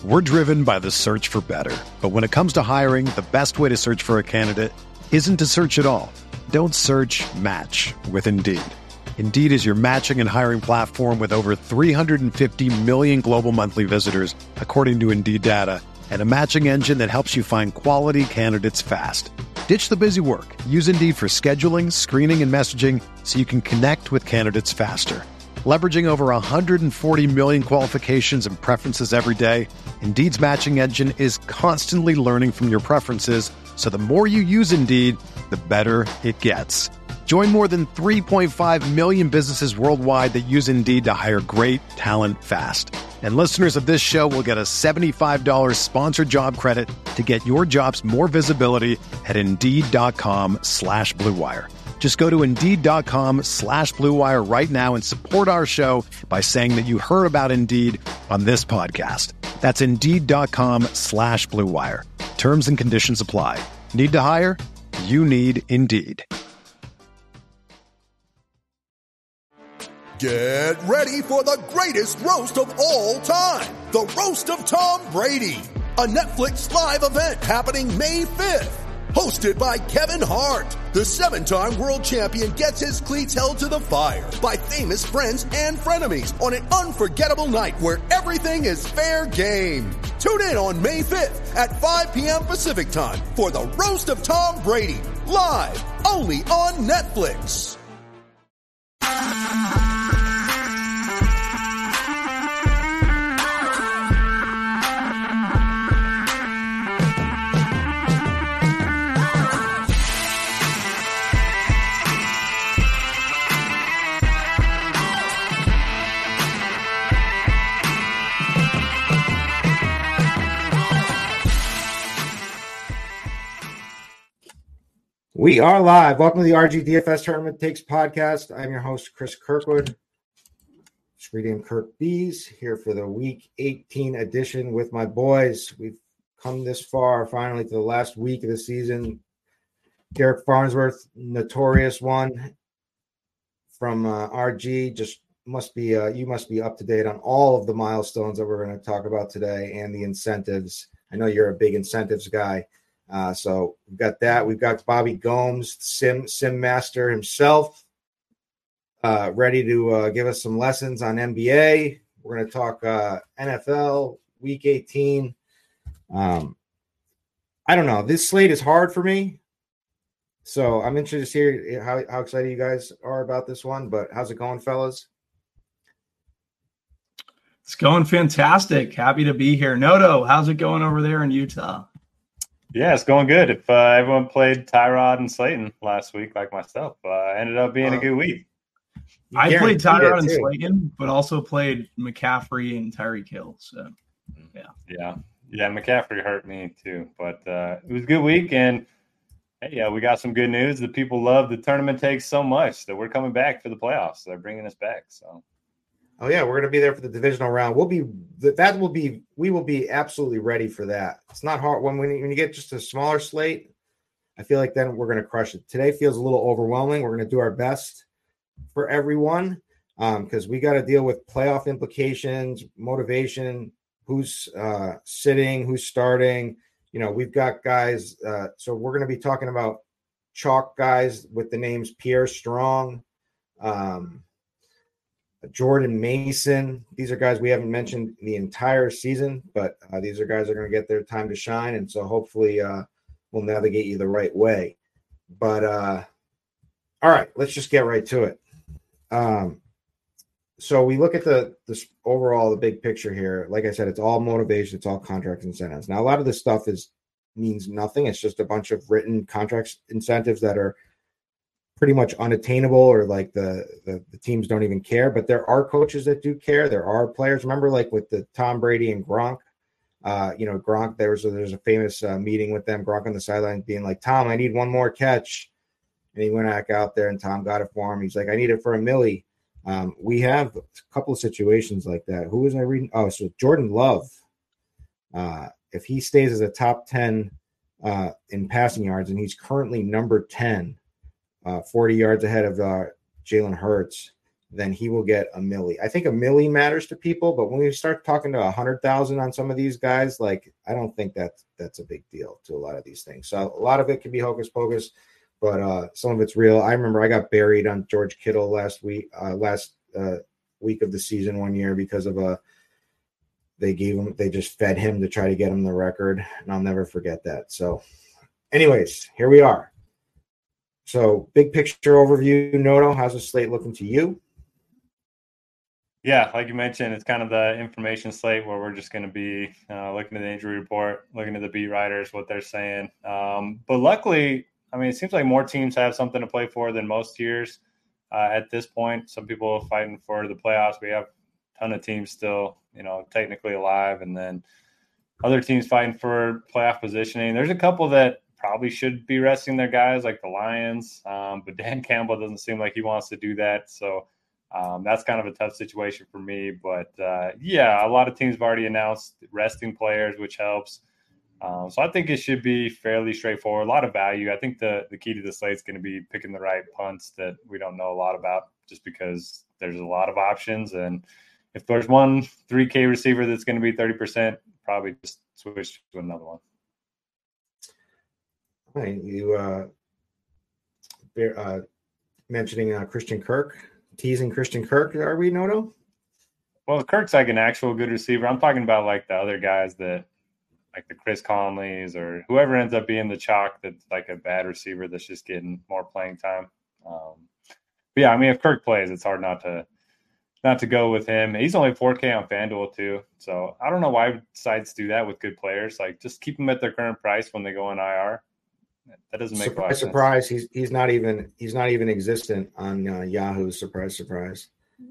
We're driven by the search for better. But when it comes to hiring, the best way to search for a candidate isn't to search at all. Don't search, match with Indeed. Indeed is your matching and hiring platform with over 350 million global monthly visitors, according to Indeed data, and a matching engine that helps you find quality candidates fast. Ditch the busy work. Use Indeed for scheduling, screening, and messaging so you can connect with candidates faster. Leveraging over 140 million qualifications and preferences every day, Indeed's matching engine is constantly learning from your preferences, so the more you use Indeed, the better it gets. Join more than 3.5 million businesses worldwide that use Indeed to hire great talent fast. And listeners of this show will get a $75 sponsored job credit to get your jobs more visibility at Indeed.com/Blue Wire. Just go to Indeed.com/Blue Wire right now and support our show by saying that you heard about Indeed on this podcast. That's Indeed.com/Blue Wire. Terms and conditions apply. Need to hire? You need Indeed. Get ready for the greatest roast of all time. The Roast of Tom Brady. A Netflix live event happening May 5th. Hosted by Kevin Hart. The 7-time world champion gets his cleats held to the fire by famous friends and frenemies on an unforgettable night where everything is fair game. Tune in on May 5th at 5 p.m. Pacific time for the Roast of Tom Brady. Live only on Netflix. We are live. Welcome to the RGDFS Tournament Takes podcast. I'm your host, Chris Kirkwood. Just reading Kirk Bees here for the Week 18 edition with my boys. We've come this far, finally, to the last week of the season. Derek Farnsworth, notorious one from RG, just must be you must be up to date on all of the milestones that we're going to talk about today and the incentives. I know you're a big incentives guy. So we've got that. We've got Bobby Gomes, sim master himself, ready to give us some lessons on NBA. We're going to talk NFL Week 18. I don't know. This slate is hard for me, so I'm interested to hear how excited you guys are about this one. But how's it going, fellas? It's going fantastic. Happy to be here. Noto, how's it going over there in Utah? Yeah, it's going good. If everyone played Tyrod and Slayton last week, like myself, ended up being a good week. I played Tyrod and Slayton, but also played McCaffrey and Tyreek Hill. So, yeah. McCaffrey hurt me too, but it was a good week. And hey, we got some good news. The people love the tournament takes so much that we're coming back for the playoffs. They're bringing us back. So. Oh yeah, we're going to be there for the divisional round. We will be absolutely ready for that. It's not hard when you get just a smaller slate. I feel like then we're going to crush it. Today feels a little overwhelming. We're going to do our best for everyone because we got to deal with playoff implications, motivation, who's sitting, who's starting. You know, we've got guys. So we're going to be talking about chalk guys with the names Pierre Strong, Jordan Mason. These are guys we haven't mentioned the entire season, but these are guys that are going to get their time to shine. And so hopefully we'll navigate you the right way. But all right, let's just get right to it. So we look at the big picture here. Like I said, it's all motivation. It's all contract incentives. Now, a lot of this stuff means nothing. It's just a bunch of written contract incentives that are pretty much unattainable, or like the teams don't even care. But there are coaches that do care. There are players. Remember, like with the Tom Brady and Gronk, Gronk, there's a famous meeting with them, Gronk on the sideline being like, Tom, I need one more catch. And he went back out there and Tom got it for him. He's like, I need it for a milli. We have a couple of situations like that. Who was I reading? Oh, so Jordan Love. If he stays as a top 10 in passing yards, and he's currently number 10, 40 yards ahead of Jalen Hurts. then he will get $1 million. I think $1 million matters to people, but when we start talking to 100,000 on some of these guys, like I don't think that's a big deal to a lot of these things. So a lot of it can be hocus pocus, but some of it's real. I remember I got buried on George Kittle last week of the season one year because of they just fed him to try to get him the record, and I'll never forget that. So anyways, here we are. So big picture overview, Noto, how's the slate looking to you? Yeah, like you mentioned, it's kind of the information slate where we're just going to be looking at the injury report, looking at the beat writers, what they're saying. But luckily, I mean, it seems like more teams have something to play for than most years at this point. Some people are fighting for the playoffs. We have a ton of teams still, technically alive, and then other teams fighting for playoff positioning. There's a couple that probably should be resting their guys, like the Lions, but Dan Campbell doesn't seem like he wants to do that. So that's kind of a tough situation for me. But, a lot of teams have already announced resting players, which helps. So I think it should be fairly straightforward, a lot of value. I think the key to the slate is going to be picking the right punts that we don't know a lot about just because there's a lot of options. And if there's one 3K receiver that's going to be 30%, probably just switch to another one. Right. You mentioning Christian Kirk, teasing Christian Kirk, are we, Noto? Well, Kirk's like an actual good receiver. I'm talking about like the other guys that like the Chris Conleys or whoever ends up being the chalk that's like a bad receiver that's just getting more playing time. But yeah, I mean, if Kirk plays, it's hard not to go with him. He's only 4K on FanDuel too. So I don't know why sites do that with good players. Like just keep them at their current price when they go on IR. That doesn't make surprise. Surprise! He's not even existent on Yahoo. Surprise!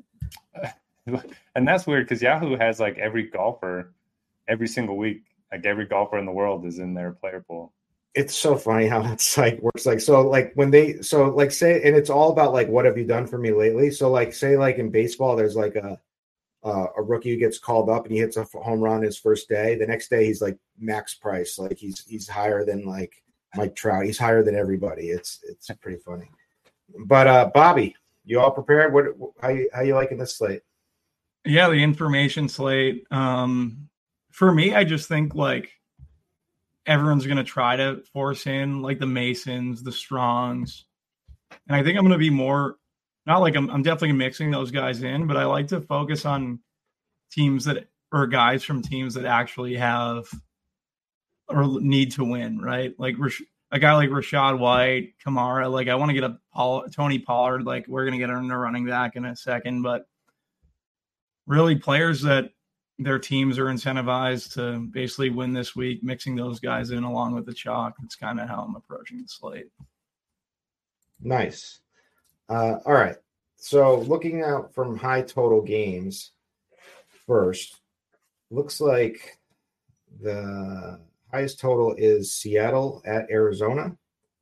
And that's weird because Yahoo has like every golfer every single week. Like every golfer in the world is in their player pool. It's so funny how that site works. Like so, like when say, and it's all about like what have you done for me lately. So like say like in baseball, there's like a rookie who gets called up and he hits a home run his first day. The next day he's like max price, like he's higher than like Mike Trout. He's higher than everybody. It's pretty funny. But Bobby, you all prepared? How you liking this slate? Yeah, the information slate. For me, I just think like everyone's going to try to force in like the Masons, the Strongs, and I think I'm going to be more not like I'm definitely mixing those guys in, but I like to focus on teams or guys from teams that actually have or need to win, right? Like a guy like Rachaad White, Kamara. Like I want to get Tony Pollard. Like we're going to get a running back in a second, but really players that their teams are incentivized to basically win this week, mixing those guys in along with the chalk. That's kind of how I'm approaching the slate. Nice. All right. So looking out from high total games first, looks like the highest total is Seattle at Arizona.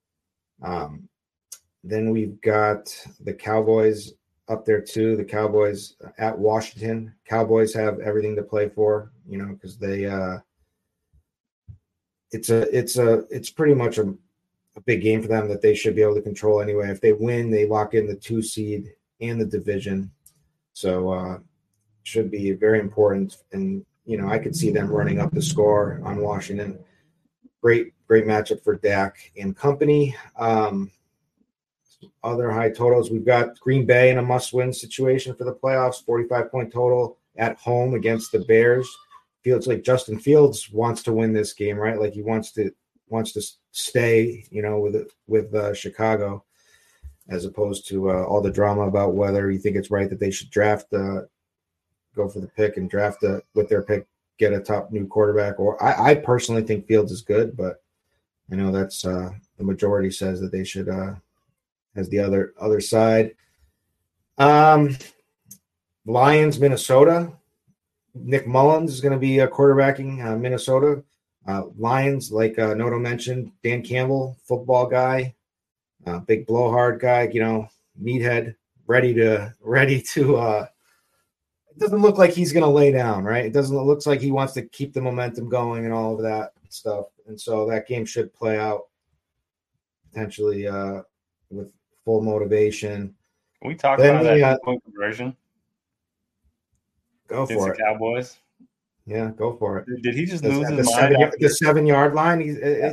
Then we've got the Cowboys up there too. The Cowboys at Washington. Cowboys have everything to play for, because they it's pretty much a big game for them that they should be able to control anyway. If they win, they lock in the 2 seed and the division. So should be very important. And I could see them running up the score on Washington. Great matchup for Dak and company. Other high totals, we've got Green Bay in a must-win situation for the playoffs, 45-point total at home against the Bears. Feels like Justin Fields wants to win this game, right? Like he wants to stay, with Chicago, as opposed to all the drama about whether you think it's right that they should go for the pick and draft with their pick, get a top new quarterback. Or I personally think Fields is good, but I know that's the majority says that they should. As the other side. Lions, Minnesota. Nick Mullins is going to be quarterbacking Minnesota. Lions, like Noto mentioned, Dan Campbell, football guy, big blowhard guy, meathead, ready to it doesn't look like he's going to lay down, right? It looks like he wants to keep the momentum going and all of that stuff. And so that game should play out potentially with full motivation. Can we talk Then about that 2-point conversion? Go for it. The Cowboys. Yeah, go for it. Did he just At lose his the mind? the 7-yard line?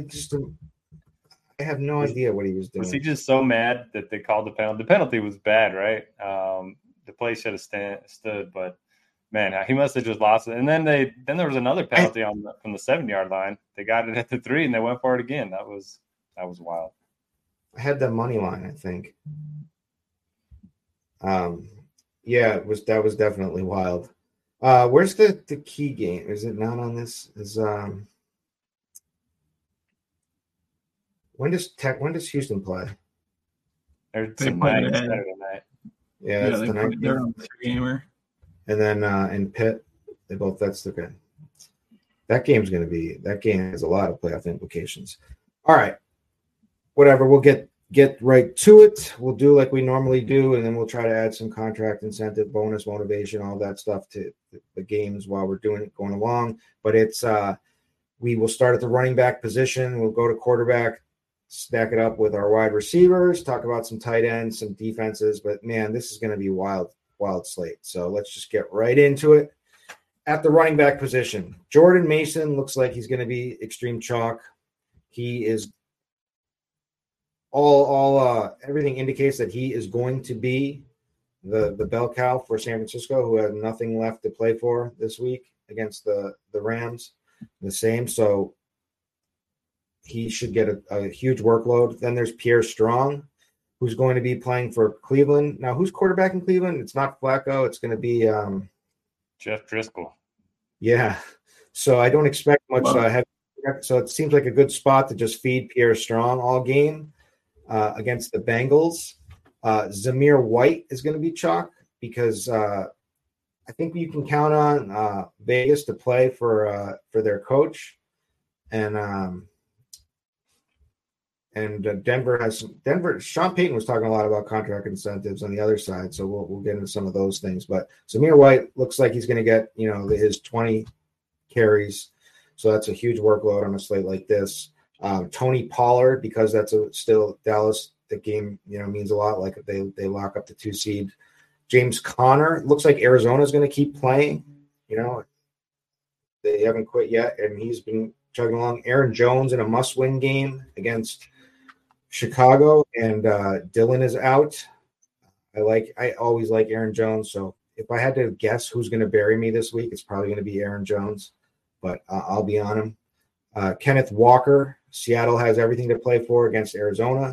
I have no idea what he was doing. Was he just so mad that they called the penalty? The penalty was bad, right? The play should have stood, but man, he must have just lost it. And then there was another penalty from the 7-yard line. They got it at the 3, and they went for it again. That was wild. I had the money line, I think. Yeah, that was definitely wild. Where's the key game? Is it not on this? When does Houston play? Saturday night. Yeah, that's the night. They're on the 3-gamer. And then in Pitt, that's the good. That game has a lot of playoff implications. All right. Whatever, we'll get right to it. We'll do like we normally do, and then we'll try to add some contract incentive, bonus, motivation, all that stuff to the games while we're going along. But it's we will start at the running back position. We'll go to quarterback, stack it up with our wide receivers, talk about some tight ends, some defenses. But man, this is going to be wild slate. So let's just get right into it. At the running back position, Jordan Mason looks like he's going to be extreme chalk. He is everything indicates that he is going to be the bell cow for San Francisco, who had nothing left to play for this week against the Rams. The same, so he should get a huge workload. Then there's Pierre Strong, who's going to be playing for Cleveland. Now, who's quarterback in Cleveland? It's not Flacco. It's going to be Jeff Driscoll. Yeah, so I don't expect much. So it seems like a good spot to just feed Pierre Strong all game against the Bengals. Zamir White is going to be chalk because I think you can count on Vegas to play for their coach, and Denver. Sean Payton was talking a lot about contract incentives on the other side, so we'll get into some of those things. But Zamir White looks like he's going to get his 20 carries, so that's a huge workload on a slate like this. Tony Pollard, because that's still Dallas. The game means a lot. Like they lock up the 2 seed. James Conner looks like Arizona is going to keep playing. They haven't quit yet, and he's been chugging along. Aaron Jones in a must-win game against Chicago, and Dylan is out. I always like Aaron Jones, so if I had to guess who's going to bury me this week, it's probably going to be Aaron Jones, but I'll be on him. Kenneth Walker, Seattle has everything to play for against Arizona.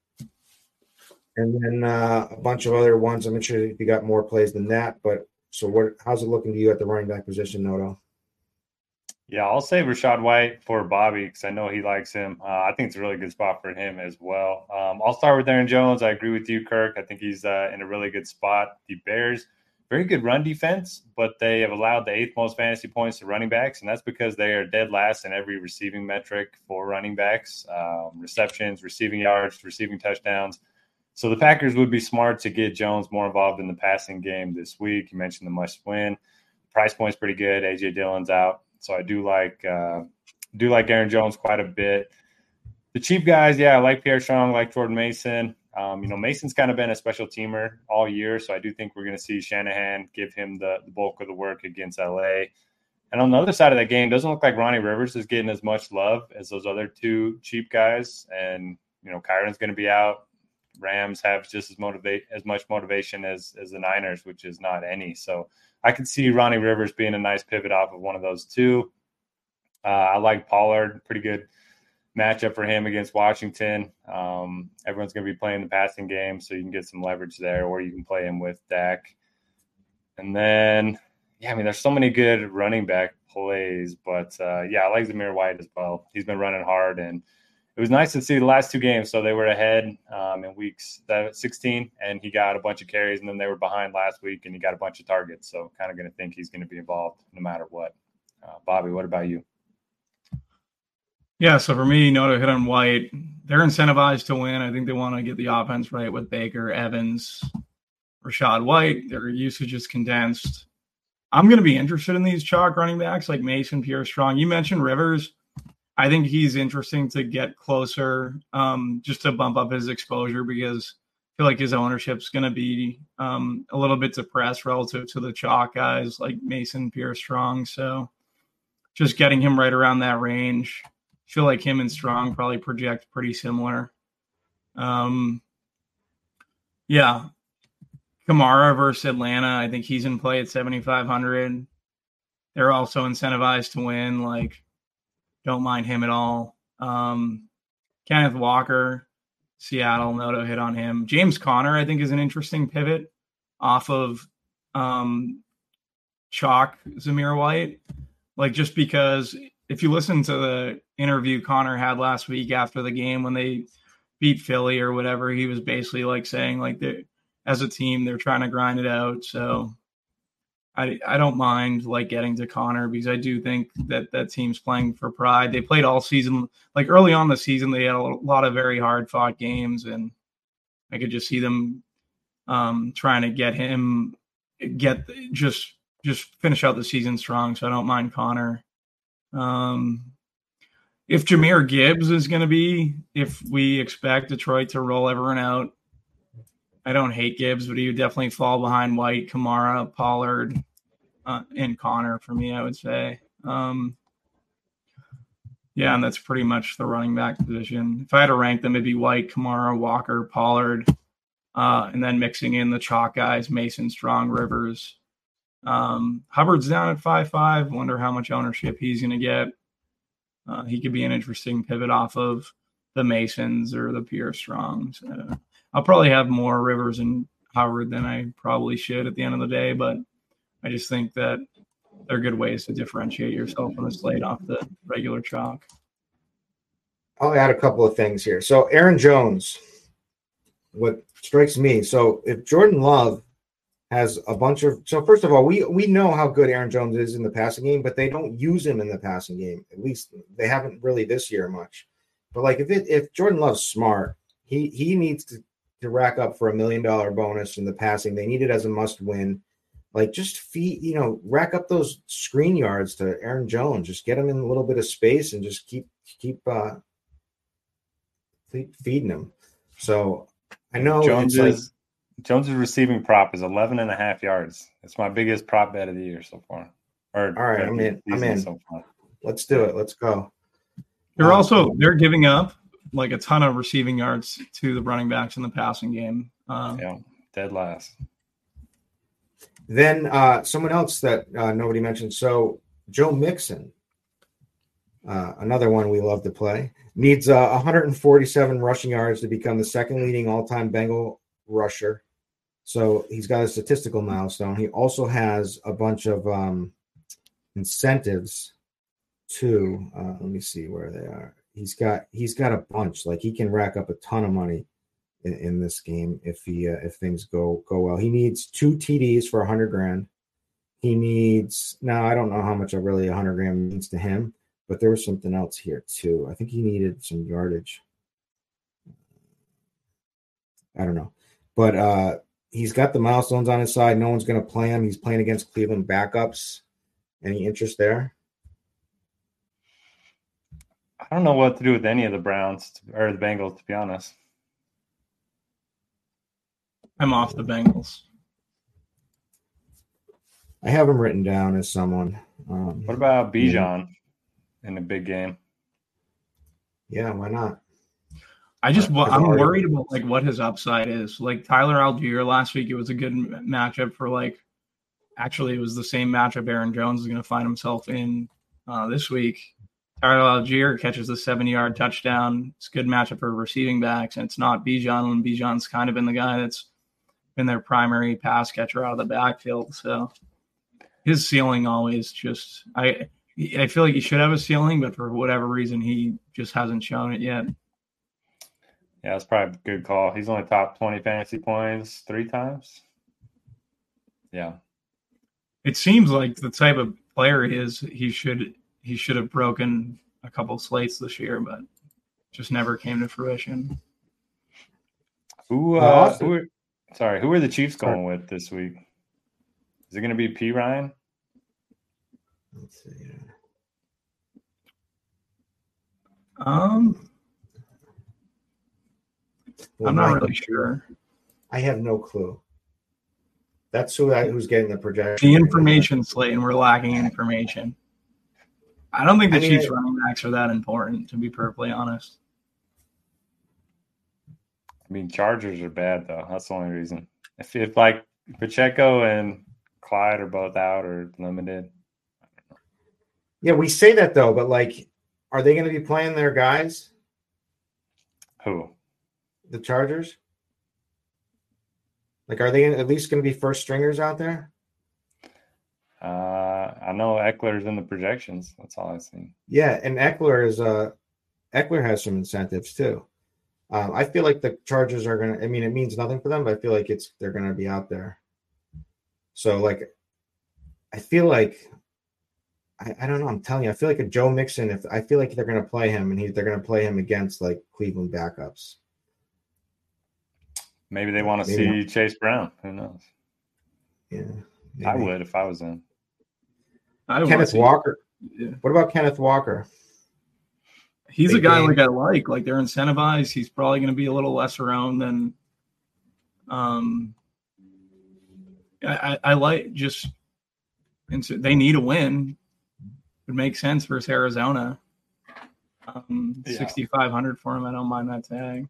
And then a bunch of other ones. I'm not sure if you got more plays than that, but how's it looking to you at the running back position, Noto? Yeah, I'll say Rachaad White for Bobby because I know he likes him. I think it's a really good spot for him as well. I'll start with Aaron Jones. I agree with you, Kirk. I think he's in a really good spot. The Bears, very good run defense, but they have allowed the 8th most fantasy points to running backs, and that's because they are dead last in every receiving metric for running backs, receptions, receiving yards, receiving touchdowns. So the Packers would be smart to get Jones more involved in the passing game this week. You mentioned the must-win. The price point's pretty good. A.J. Dillon's out. So I do like Aaron Jones quite a bit. The cheap guys, I like Pierre Strong, like Jordan Mason. Mason's kind of been a special teamer all year, so I do think we're going to see Shanahan give him the bulk of the work against LA. And on the other side of that game, doesn't look like Ronnie Rivers is getting as much love as those other 2 cheap guys. And, Kyron's going to be out. Rams have just as much motivation as the Niners, which is not any. So I could see Ronnie Rivers being a nice pivot off of one of those 2. I like Pollard, pretty good matchup for him against Washington. Everyone's going to be playing the passing game, so you can get some leverage there, or you can play him with Dak. And then, there's so many good running back plays, but I like Zamir White as well. He's been running hard, and it was nice to see the last 2 games. So they were ahead in weeks 16, and he got a bunch of carries, and then they were behind last week, and he got a bunch of targets. So kind of going to think he's going to be involved no matter what. Bobby, what about you? Yeah, so for me, Noto hit on White. They're incentivized to win. I think they want to get the offense right with Baker, Evans, Rachaad White. Their usage is condensed. I'm going to be interested in these chalk running backs like Mason, Pierre Strong. You mentioned Rivers. I think he's interesting to get closer just to bump up his exposure because feel like his ownership's going to be a little bit depressed relative to the chalk guys like Mason, Pierce, Strong. So just getting him right around that range. I feel like him and Strong probably project pretty similar. Yeah. Kamara versus Atlanta. I think he's in play at 7,500. They're also incentivized to win. Like, don't mind him at all. Kenneth Walker, Seattle, Noto hit on him. James Conner, I think, is an interesting pivot off of chalk Zamir White. Like, just because if you listen to the interview Conner had last week after the game when they beat Philly or whatever, he was basically like saying like as a team they're trying to grind it out. So I don't mind like getting to Conner because I do think that team's playing for pride. They played all season. Like early on the season, they had a lot of very hard fought games, and I could just see them trying to just finish out the season strong. So I don't mind Conner. If Jahmyr Gibbs is going to be, if we expect Detroit to roll everyone out, I don't hate Gibbs, but he would definitely fall behind White, Kamara, Pollard, and Conner for me, I would say. And that's pretty much the running back position. If I had to rank them, it'd be White, Kamara, Walker, Pollard, and then mixing in the chalk guys, Mason, Strong, Rivers. Hubbard's down at 5.5. Wonder how much ownership he's going to get. He could be an interesting pivot off of the Masons or the Pierre Strongs. I'll probably have more Rivers and Howard than I probably should at the end of the day, but I just think that they're good ways to differentiate yourself on the slate off the regular chalk. I'll add a couple of things here. So Aaron Jones, what strikes me, so if Jordan Love has a bunch of – so first of all, we know how good Aaron Jones is in the passing game, but they don't use him in the passing game. At least they haven't really this year much. But like if Jordan Love's smart, he needs to rack up for $1 million bonus in the passing. They need it as a must win. Like just rack up those screen yards to Aaron Jones. Just get him in a little bit of space and just keep feeding him. So I know Jones's receiving prop is 11.5 yards. It's my biggest prop bet of the year so far. All right, I'm in. So far. Let's do it. Let's go. They're giving up like a ton of receiving yards to the running backs in the passing game. Dead last. Then someone else that nobody mentioned. So Joe Mixon, another one we love to play, needs 147 rushing yards to become the second leading all-time Bengal rusher. So he's got a statistical milestone. He also has a bunch of incentives too. Let me see where they are. He's got a bunch. Like he can rack up a ton of money in this game if things go well. He needs 2 TDs for $100,000. He needs I don't know how much really $100,000 means to him, but there was something else here too. I think he needed some yardage. I don't know, but he's got the milestones on his side. No one's going to play him. He's playing against Cleveland backups. Any interest there? I don't know what to do with any of the Browns or the Bengals, to be honest. I'm off the Bengals. I have him written down as someone. What about Bijan in the big game? Yeah, why not? I'm worried about like what his upside is. Like Tyler Algier last week, it was a good matchup for actually it was the same matchup Aaron Jones is going to find himself in this week. Tyler Algier catches a 70-yard touchdown. It's a good matchup for receiving backs, and it's not Bijan when Bijan's kind of been the guy that's been their primary pass catcher out of the backfield. So his ceiling always just I feel like he should have a ceiling, but for whatever reason he just hasn't shown it yet. Yeah, that's probably a good call. He's only top 20 fantasy points 3 times. Yeah. It seems like the type of player he is, he should have broken a couple slates this year, but just never came to fruition. Who are the Chiefs going with this week? Is it going to be P. Ryan? Let's see. I'm not really sure. I have no clue. That's who's getting the projection. The information slate, and we're lacking information. I don't think the Chiefs running backs are that important, to be perfectly honest. I mean, Chargers are bad, though. That's the only reason. If like Pacheco and Clyde are both out or limited. Yeah, we say that, though, but, like, are they going to be playing their guys? Who? The Chargers? Like, are they at least going to be first stringers out there? I know Eckler's in the projections. That's all I've seen. Yeah, and Eckler has some incentives too. I feel like the Chargers are going to. I mean, it means nothing for them, but I feel like they're going to be out there. So, like, I feel like I don't know. I'm telling you, I feel like a Joe Mixon. I feel like they're going to play him, and they're going to play him against like Cleveland backups. Maybe they want to see Chase Brown. Who knows? Yeah, maybe. I would if I was in. Kenneth Walker. Yeah. What about Kenneth Walker? He's a guy like I like. Like, they're incentivized. He's probably going to be a little less around than. I like just. And so they need a win. It would make sense versus Arizona. 6,500 for him. I don't mind that tag.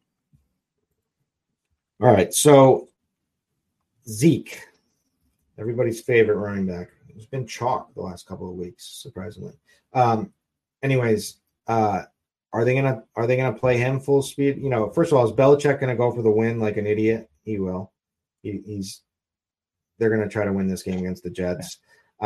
All right, so Zeke, everybody's favorite running back. It's been chalk the last couple of weeks, surprisingly. Anyways, are they gonna play him full speed? You know, first of all, is Belichick gonna go for the win like an idiot? He will. They're gonna try to win this game against the Jets.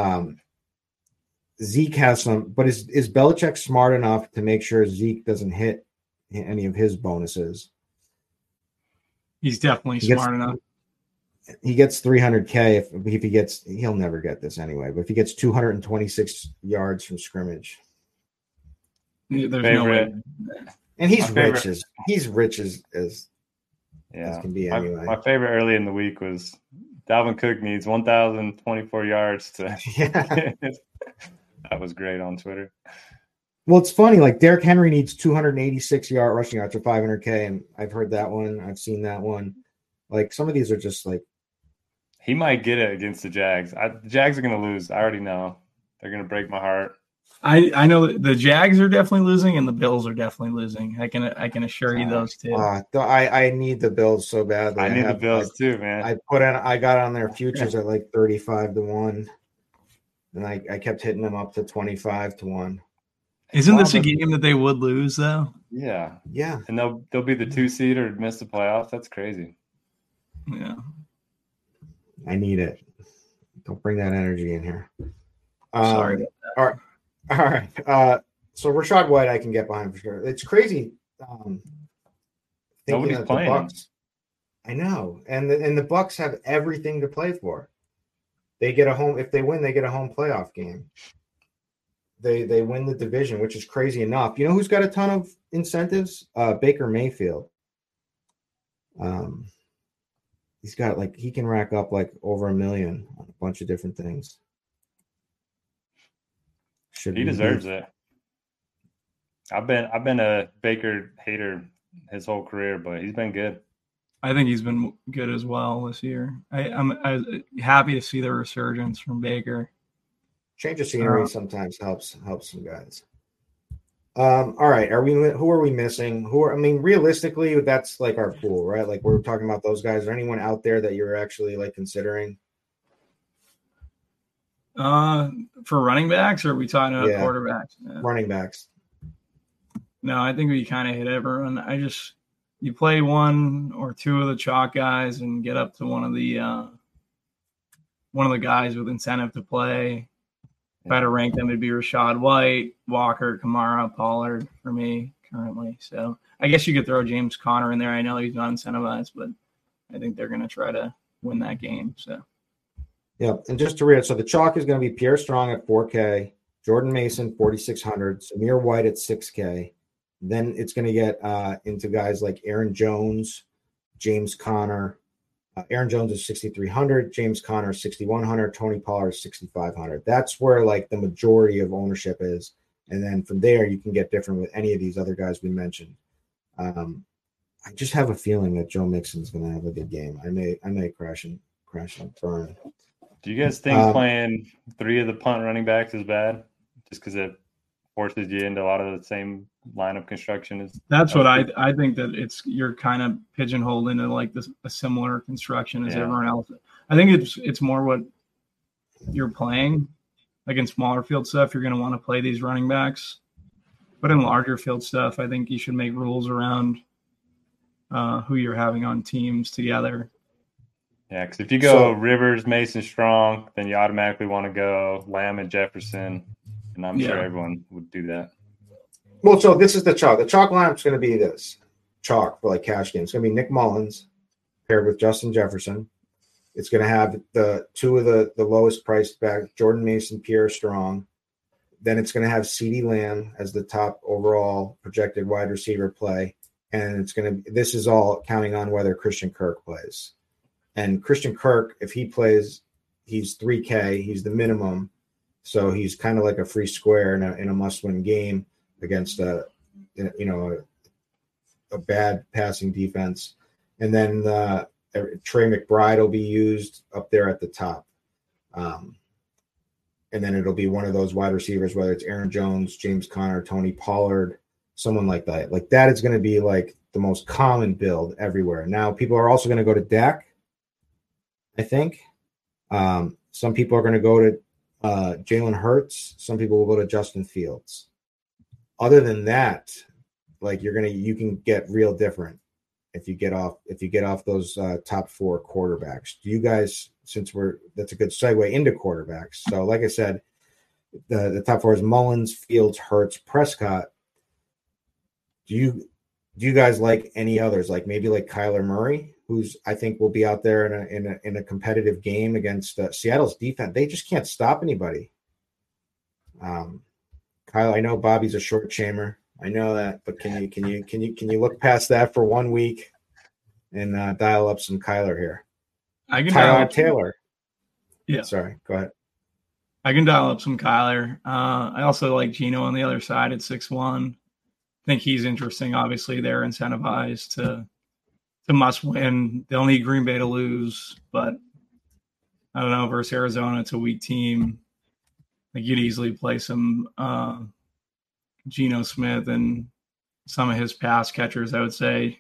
Zeke has some, but is Belichick smart enough to make sure Zeke doesn't hit any of his bonuses? He's definitely smart enough. He gets 300K if he gets. He'll never get this anyway. But if he gets 226 yards from scrimmage, there's no way. And he's rich as can be anyway. My favorite early in the week was Dalvin Cook needs 1,024 yards to. Yeah. That was great on Twitter. Well, it's funny. Like, Derrick Henry needs 286 rushing yards for 500K, and I've heard that one. I've seen that one. Like, some of these are just like. He might get it against the Jags. The Jags are going to lose. I already know. They're going to break my heart. I know the Jags are definitely losing, and the Bills are definitely losing. I can assure you those two. I need the Bills so badly. I need the Bills too, man. I got on their futures at like 35-1, and I kept hitting them up to 25-1. Isn't this a game that they would lose though? Yeah. Yeah. And they'll be the 2 seed or miss the playoffs. That's crazy. Yeah. I need it. Don't bring that energy in here. Sorry about that. All right. So Rachaad White, I can get behind for sure. It's crazy. Nobody's playing. The Bucs, I know, and the Bucs have everything to play for. They get a home. If they win, they get a home playoff game. They win the division, which is crazy enough. You know who's got a ton of incentives? Baker Mayfield. He's got he can rack up like over $1 million on a bunch of different things. He deserves it. I've been a Baker hater his whole career, but he's been good. I think he's been good as well this year. I'm happy to see the resurgence from Baker. Change of scenery sometimes helps some guys. All right, who are we missing? Realistically, that's like our pool, right? Like, we're talking about those guys. Is there anyone out there that you're actually like considering? For running backs, or are we talking about quarterbacks? Yeah. Running backs. No, I think we kind of hit everyone. You play one or two of the chalk guys and get up to one of the guys with incentive to play. If I had to rank them, it'd be Rachaad White, Walker, Kamara, Pollard for me currently. So I guess you could throw James Conner in there. I know he's not incentivized, but I think they're going to try to win that game. So. Yeah, and just to read it, so the chalk is going to be Pierre Strong at 4K, Jordan Mason 4,600, Samir White at 6K. Then it's going to get into guys like Aaron Jones, James Conner. Aaron Jones is 6,300, James Conner 6,100, Tony Pollard 6,500. That's where like the majority of ownership is, and then from there you can get different with any of these other guys we mentioned. I just have a feeling that Joe Mixon's going to have a good game. I may crash and burn. Do you guys think playing 3 of the punt running backs is bad? Just because it forces you into a lot of the same lineup construction? That's what I think, that you're kind of pigeonholed into like a similar construction as everyone else. I think it's more what you're playing. Like in smaller field stuff, you're going to want to play these running backs. But in larger field stuff, I think you should make rules around who you're having on teams together. Yeah, because if you go Rivers, Mason, Strong, then you automatically want to go Lamb and Jefferson, and I'm sure everyone would do that. Well, so this is the chalk. The chalk lineup's going to be this chalk for like cash games. It's going to be Nick Mullins paired with Justin Jefferson. It's going to have the 2 of the lowest priced back, Jordan Mason, Pierre Strong. Then it's going to have CeeDee Lamb as the top overall projected wide receiver play. And this is all counting on whether Christian Kirk plays. And Christian Kirk, if he plays, he's $3K. He's the minimum. So he's kind of like a free square in a must-win game against a bad passing defense. And then Trey McBride will be used up there at the top. And then it'll be one of those wide receivers, whether it's Aaron Jones, James Conner, Tony Pollard, someone like that. Like that is going to be like the most common build everywhere. Now, people are also going to go to Dak, I think. Some people are going to go to Jalen Hurts. Some people will go to Justin Fields. Other than that, like you can get real different if you get off those top 4 quarterbacks. Do you guys, that's a good segue into quarterbacks. So like I said, the top 4 is Mullins, Fields, Hurts, Prescott. Do you guys like any others? Like maybe like Kyler Murray, who's I think will be out there in a competitive game against Seattle's defense. They just can't stop anybody. Kyle, I know Bobby's a short shamer. I know that, but can you look past that for 1 week and dial up some Kyler here? I can Tyrod Taylor. Yeah. Sorry, go ahead. I can dial up some Kyler. I also like Geno on the other side at 6'1". I think he's interesting. Obviously, they're incentivized to must win. They'll need Green Bay to lose, but I don't know, versus Arizona, it's a weak team. Like you'd easily play some Geno Smith and some of his pass catchers, I would say.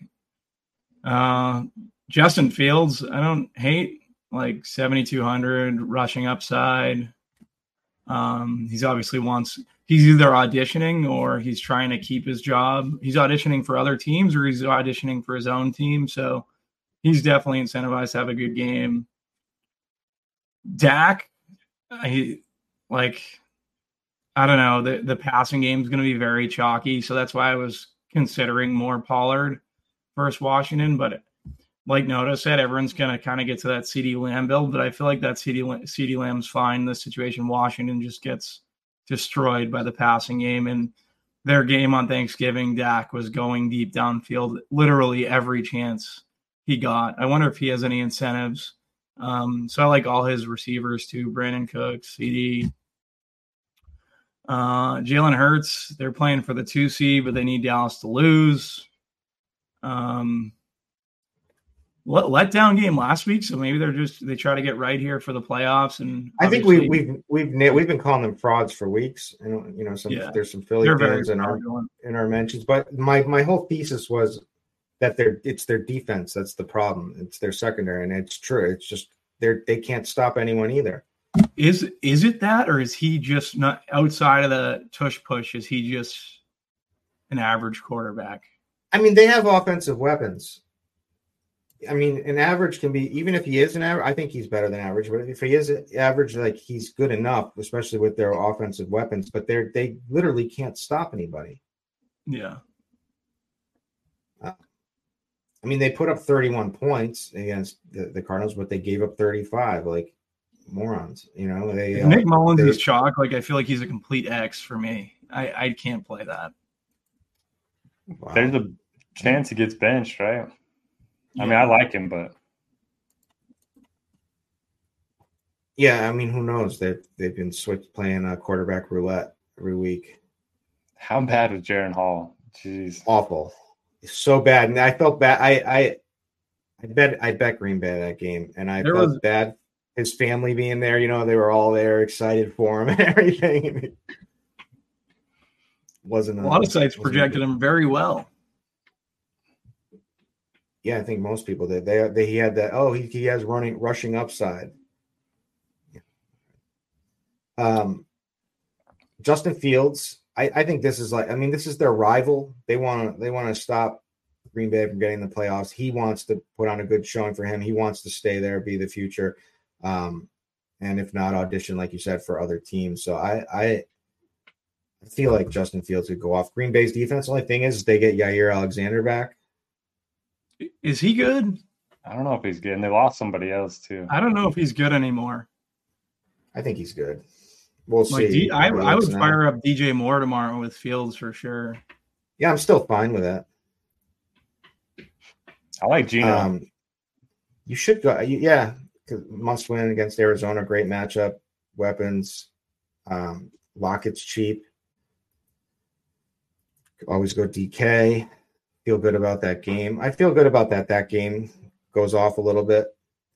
Justin Fields, I don't hate, like 7,200 rushing upside. He's obviously he's either auditioning or he's trying to keep his job. He's auditioning for other teams or he's auditioning for his own team. So he's definitely incentivized to have a good game. Dak, I don't know. The passing game is going to be very chalky. So that's why I was considering more Pollard versus Washington. But like Noto said, everyone's going to kind of get to that CeeDee Lamb build. But I feel like that CeeDee Lamb's fine. The situation Washington just gets destroyed by the passing game. And their game on Thanksgiving, Dak was going deep downfield literally every chance he got. I wonder if he has any incentives. So I like all his receivers too. Brandon Cooks, CD. Jalen Hurts, they're playing for the 2 seed, but they need Dallas to lose. Letdown game last week, so maybe they try to get right here for the playoffs. And I think we've been calling them frauds for weeks. And there's some Philly fans in our mentions, but my whole thesis was that it's their defense that's the problem. It's their secondary, and it's true. It's just they can't stop anyone either. Is it that, or is he just not outside of the tush push? Is he just an average quarterback? I mean, they have offensive weapons. I mean, an average can be, even if he is an average, I think he's better than average. But if he is average, like he's good enough, especially with their offensive weapons. But they literally can't stop anybody. Yeah. I mean, they put up 31 points against the Cardinals, but they gave up 35. Like morons, Nick Mullins is chalk. Like I feel like he's a complete X for me. I can't play that. Wow. There's a chance he gets benched, right? Yeah. I mean, I like him, but yeah, I mean, who knows? They've been playing quarterback roulette every week. How bad was Jaren Hall? Jeez, awful. so bad, and I felt bad. I bet Green Bay that game, and I felt bad. His family being there, they were all there, excited for him and everything. Wasn't a lot of sites projected him very well. Yeah, I think most people did. He had that. Oh, he has rushing upside. Justin Fields. I think this is this is their rival. They want to stop Green Bay from getting the playoffs. He wants to put on a good showing for him. He wants to stay there, be the future, and if not, audition, like you said, for other teams. So I feel like Justin Fields could go off. Green Bay's defense. The only thing is they get Yair Alexander back. Is he good? I don't know if he's good. And they lost somebody else too. I don't know if he's good anymore. I think he's good. We'll see. I would fire up DJ Moore tomorrow with Fields for sure. Yeah, I'm still fine with that. I like Geno. You should go. Yeah, must win against Arizona. Great matchup. Weapons. Lockett's cheap. Always go DK. Feel good about that game. I feel good about that. That game goes off a little bit.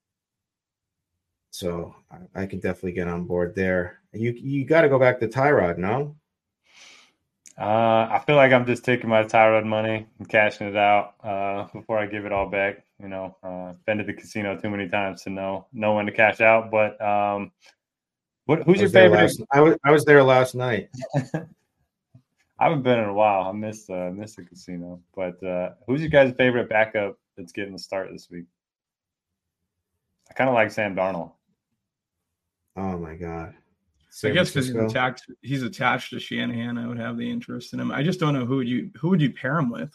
So I could definitely get on board there. You got to go back to Tyrod, no? I feel like I'm just taking my Tyrod money and cashing it out before I give it all back. Been to the casino too many times to know when to cash out. But who's your favorite? I was there last night. I haven't been in a while. I missed the casino. But who's your guys' favorite backup that's getting the start this week? I kind of like Sam Darnold. Oh my God. I guess because he's attached to Shanahan, I would have the interest in him. I just don't know who would you pair him with?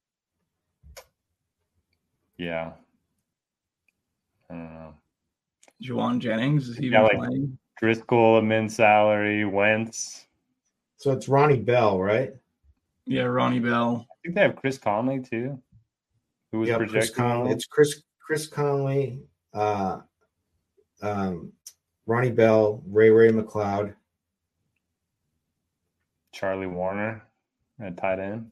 Yeah. I don't know. Juwan Jennings, is he playing? Driscoll, min salary, Wentz. So it's Ronnie Bell, right? Yeah, Ronnie Bell. I think they have Chris Conley too. Who was projected? Chris Conley. It's Chris Conley, Ronnie Bell, Ray McLeod, Charlie Warner at tight end.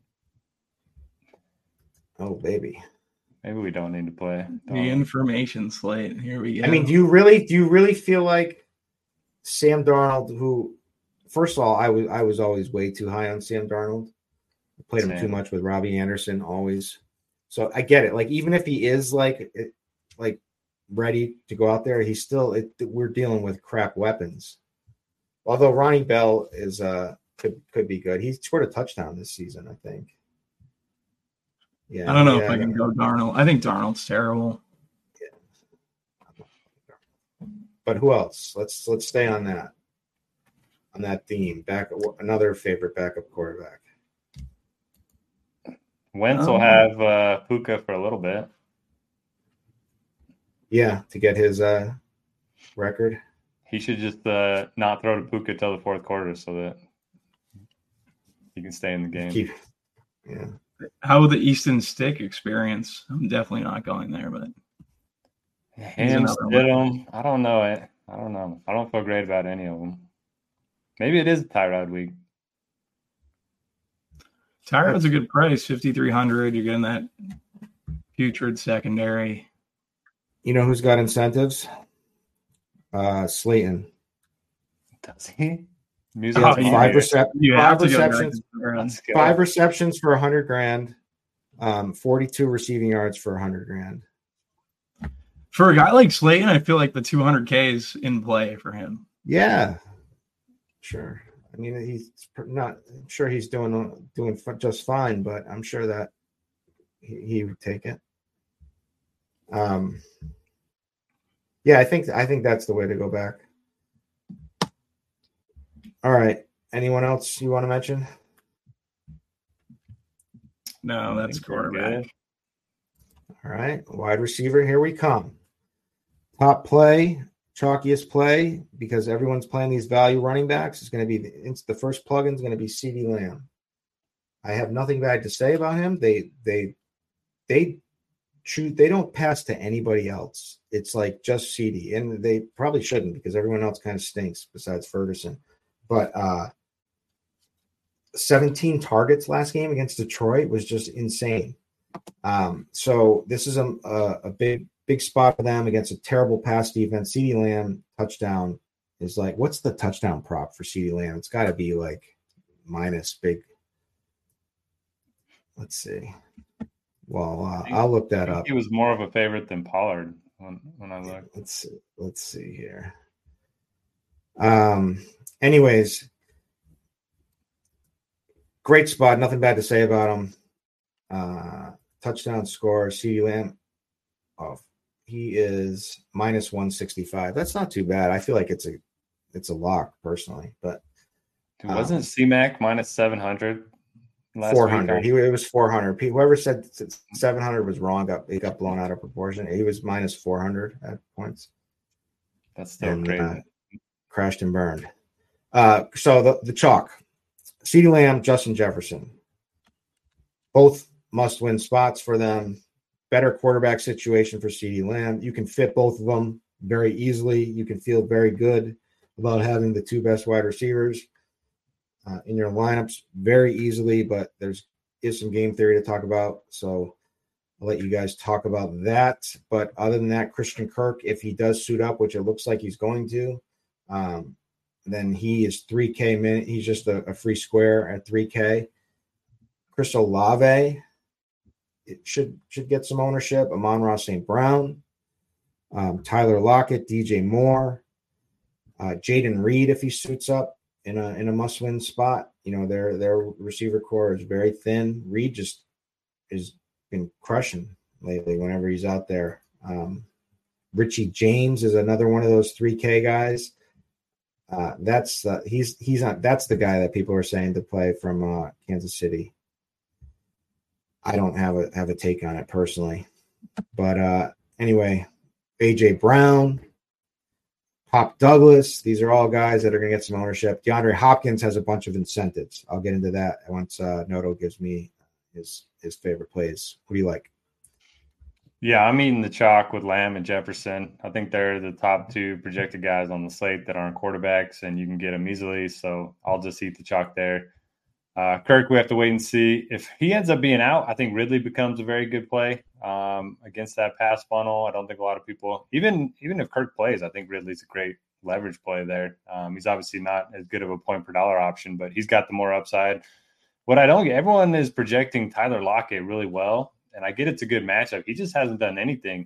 Oh baby. Maybe we don't need to play. The information slate. Here we go. I mean, do you really feel like Sam Darnold, who, first of all, I was always way too high on Sam Darnold. I played him too much with Robbie Anderson always. So I get it. Like, even if he is like ready to go out there, he's still we're dealing with crap weapons. Although Ronnie Bell is could be good. He scored a touchdown this season, I think. Yeah, I don't know if I can go Darnold. I think Darnold's terrible. Yeah. But who else? Let's stay on that theme. Another favorite backup quarterback. Wentz will have Puka for a little bit. Yeah, to get his record. He should just not throw to Puka till the fourth quarter so that he can stay in the game. Yeah. How the Easton Stick experience? I'm definitely not going there, but Stidham, I don't know it. I don't know. I don't feel great about any of them. Maybe it is Tyrod week. Tyrod's a good price, 5,300. You're getting that putrid secondary. You know who's got incentives? Slayton. Does he? Five receptions for $100,000. 42 receiving yards for $100,000. For a guy like Slayton, I feel like the 200K is in play for him. Yeah, sure. I mean, I'm sure he's doing just fine, but I'm sure that he would take it. Yeah, I think that's the way to go back. All right. Anyone else you want to mention? No, that's quarterback. All right. Wide receiver, here we come. Top play, chalkiest play, because everyone's playing these value running backs. It's going to be the first plug-in is going to be CeeDee Lamb. I have nothing bad to say about him. They don't pass to anybody else. It's like just CeeDee, and they probably shouldn't because everyone else kind of stinks besides Ferguson. But 17 targets last game against Detroit was just insane. So this is a big spot for them against a terrible pass defense. CeeDee Lamb touchdown is like, what's the touchdown prop for CeeDee Lamb? It's got to be like minus big. Let's see. Well, I'll look that up. He was more of a favorite than Pollard when I looked. Let's see here. Anyways, great spot. Nothing bad to say about him. Touchdown score. CeeDee Lamb. Oh, he is minus 165. That's not too bad. I feel like it's a lock personally, but wasn't C-Mac minus 700? 400. It was 400. Whoever said 700 was wrong. It got blown out of proportion. He was minus 400 at points. That's still crazy. Crashed and burned. So the chalk. CeeDee Lamb, Justin Jefferson. Both must-win spots for them. Better quarterback situation for CeeDee Lamb. You can fit both of them very easily. You can feel very good about having the two best wide receivers in your lineups very easily, but is some game theory to talk about. So I'll let you guys talk about that. But other than that, Christian Kirk, if he does suit up, which it looks like he's going to, then he is 3K minute. He's just a free square at 3K. Chris Olave, it should get some ownership. Amon-Ra St. Brown, Tyler Lockett, DJ Moore, Jaden Reed if he suits up in a must-win spot. You know, their receiver core is very thin. Reed just has been crushing lately whenever he's out there. Richie James is another one of those 3K guys. That's the guy that people are saying to play from Kansas City. I don't have a take on it personally, but anyway, AJ Brown, Pop Douglas, these are all guys that are going to get some ownership. DeAndre Hopkins has a bunch of incentives. I'll get into that once Noto gives me his favorite plays. What do you like? Yeah, I'm eating the chalk with Lamb and Jefferson. I think they're the top two projected guys on the slate that aren't quarterbacks, and you can get them easily. So I'll just eat the chalk there. Kirk, we have to wait and see. If he ends up being out, I think Ridley becomes a very good play against that pass funnel. I don't think a lot of people, even if Kirk plays, I think Ridley's a great leverage play there. He's obviously not as good of a point per dollar option, but he's got the more upside. What I don't get, everyone is projecting Tyler Lockett really well, and I get it's a good matchup. He just hasn't done anything.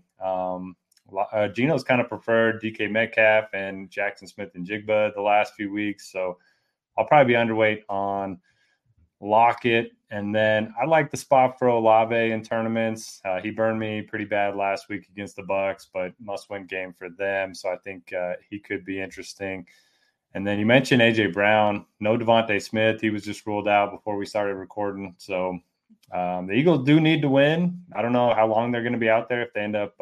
Gino's kind of preferred DK Metcalf and Jackson Smith and Jigba the last few weeks, so I'll probably be underweight on Lockett. And then I like the spot for Olave in tournaments. He burned me pretty bad last week against the Bucs, but must-win game for them, so I think he could be interesting. And then you mentioned A.J. Brown. No Devontae Smith. He was just ruled out before we started recording. So the Eagles do need to win. I don't know how long they're going to be out there if they end up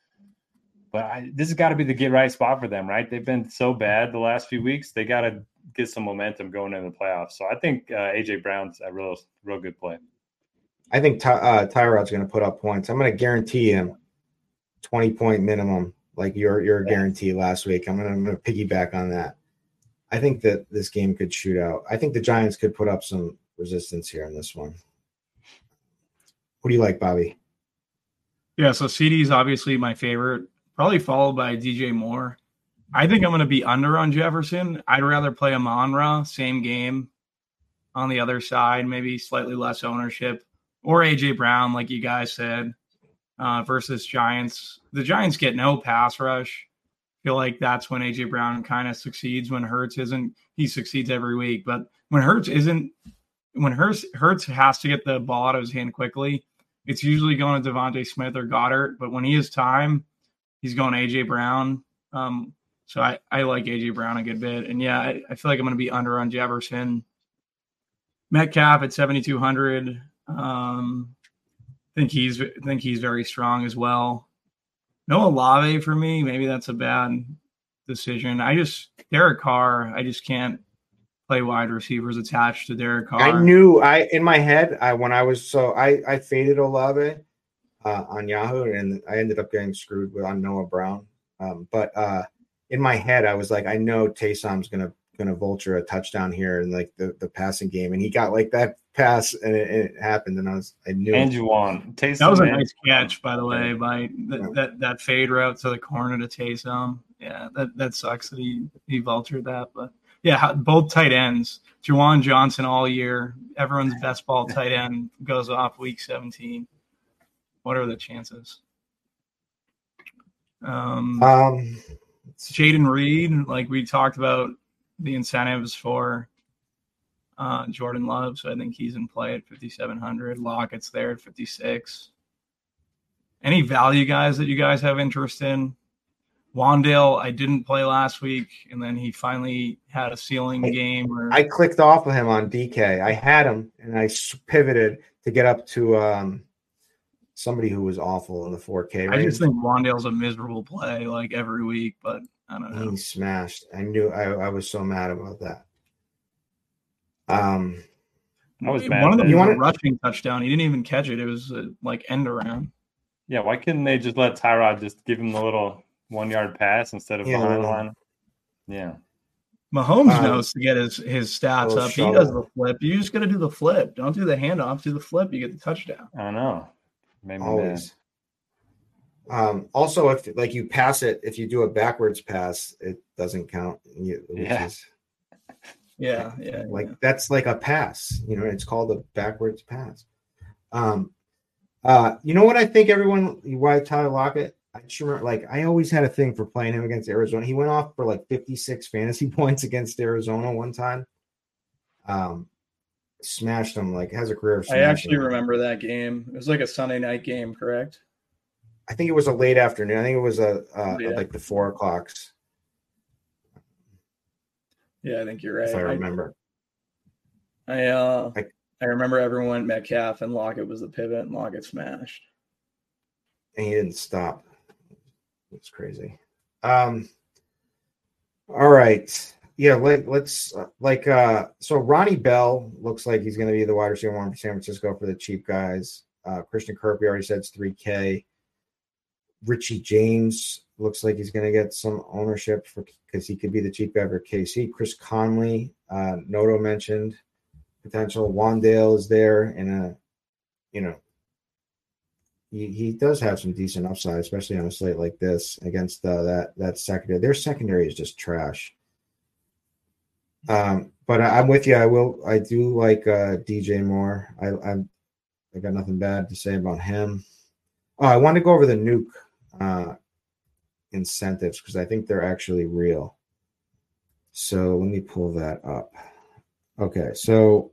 this has got to be the get-right spot for them, right? They've been so bad the last few weeks. They got to get some momentum going into the playoffs. So I think A.J. Brown's a real good play. I think Tyrod's going to put up points. I'm going to guarantee him 20-point minimum, like your guarantee last week. I'm going to piggyback on that. I think that this game could shoot out. I think the Giants could put up some resistance here in this one. What do you like, Bobby? Yeah, so CD is obviously my favorite, probably followed by DJ Moore. I think I'm going to be under on Jefferson. I'd rather play Amon-Ra, same game on the other side, maybe slightly less ownership, or A.J. Brown, like you guys said, versus Giants. The Giants get no pass rush. Feel like that's when A.J. Brown kind of succeeds. When Hurts isn't, he succeeds every week. But when Hurts has to get the ball out of his hand quickly, it's usually going to Devontae Smith or Goddard. But when he has time, he's going A.J. Brown. So I like A.J. Brown a good bit. And, yeah, I feel like I'm going to be under on Jefferson. Metcalf at 7,200. Think he's very strong as well. No Olave for me. Maybe that's a bad decision. Derek Carr, I just can't play wide receivers attached to Derek Carr. In my head, I faded Olave on Yahoo, and I ended up getting screwed on Noah Brown. But in my head, I was like, I know Taysom's going to going to vulture a touchdown here in like the passing game, and he got like that pass, and it happened, and I knew. And Juwan, Taysom, that was a nice catch, by the way, by that fade route to the corner to Taysom. Yeah, that sucks that he vultured that, but yeah, both tight ends, Juwan Johnson all year, everyone's best ball tight end goes off week 17. What are the chances? Jaden Reed, like we talked about the incentives for Jordan Love, so I think he's in play at 5,700. Lockett's there at 56. Any value guys that you guys have interest in? Wandale, I didn't play last week, and then he finally had a ceiling game. I clicked off of him on DK. I had him, and I pivoted to get up to somebody who was awful in the 4K range. I just think Wandale's a miserable play like every week, but I don't know. He smashed. I knew I was so mad about that. I was mad. One of them was a rushing touchdown. He didn't even catch it. It was like end around. Yeah, why couldn't they just let Tyrod just give him the little 1-yard pass instead of behind the line? Yeah. Mahomes knows to get his stats up. He does the flip. You just got to do the flip. Don't do the handoff. Do the flip. You get the touchdown. I know. Maybe always. Also, if like you pass it, if you do a backwards pass, it doesn't count. Yeah. That's like a pass. It's called a backwards pass. You know what I think why Tyler Lockett? I just remember, I always had a thing for playing him against Arizona. He went off for 56 fantasy points against Arizona one time. Smashed him, has a career of smashing. I actually remember that game. It was like a Sunday night game, correct? I think it was a late afternoon. I think it was like the 4 o'clocks. Yeah, I think you're right. If I remember. I remember everyone went Metcalf and Lockett was the pivot, and Lockett smashed. And he didn't stop. It's crazy. All right. Yeah, let's so Ronnie Bell looks like he's going to be the wide receiver one for San Francisco for the cheap guys. Christian Kirk, we already said it's 3K. Richie James looks like he's going to get some ownership because he could be the cheap guy for KC. Chris Conley, Noto mentioned potential. Wandale is there, and he does have some decent upside, especially on a slate like this against that secondary. Their secondary is just trash. But I'm with you. I do like DJ Moore. I got nothing bad to say about him. Oh, I want to go over the nuke incentives because I think they're actually real. So let me pull that up. Okay, so